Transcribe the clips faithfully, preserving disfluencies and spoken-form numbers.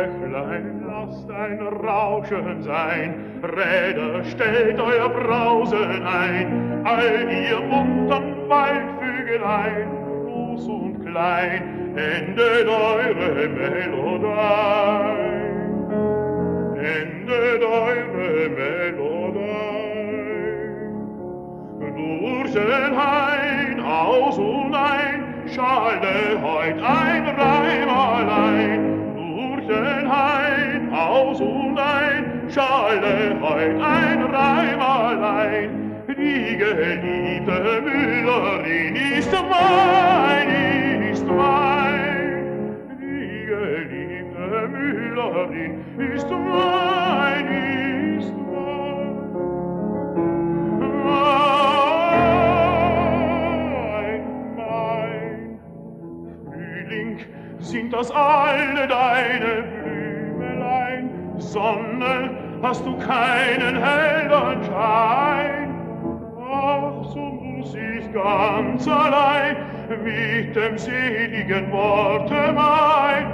Bächlein, lasst ein Rauschen sein, Räder, stellt euer Brausen ein, all ihr muntern Waldvögelein, groß und klein, endet eure Melodei, endet eure Melodei. Durch den Hain, aus und ein, schalte heut ein Reim allein. Durch den Hain, aus und ein, schalte heut ein Reim allein. Die geliebte Müllerin ist mein, ist mein. Die geliebte Müllerin ist mein, ist mein. Sind das alle deine Blümelein? Sonne, hast du keinen hellen Schein? Ach, so muss ich ganz allein mit dem seligen Worte mein,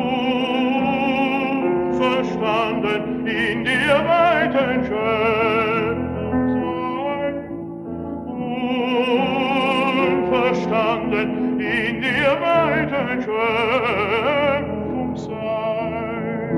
unverstanden in dir weiten Schöpfung sein, unverstanden in dir weiten Schöpfung sein.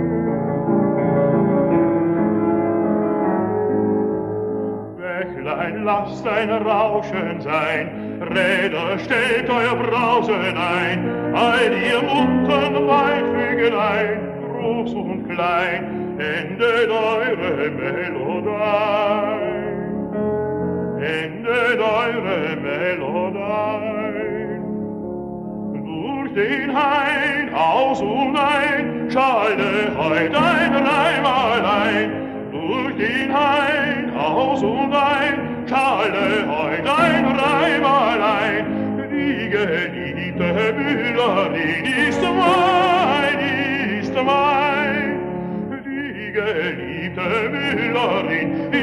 Bächlein, lasst ein Rauschen sein, Räder, stellt euer Brausen ein, all ihr muntern Waldvögelein, groß und klein, endet eure Melodei, endet eure Melodei. Durch den Hain, aus und ein, schalte heut ein Reim allein. Durch den Hain, aus und ein, schalte heut ein Reim allein. Die geliebte Müllerin ist mein, ist mein. Die geliebte Müllerin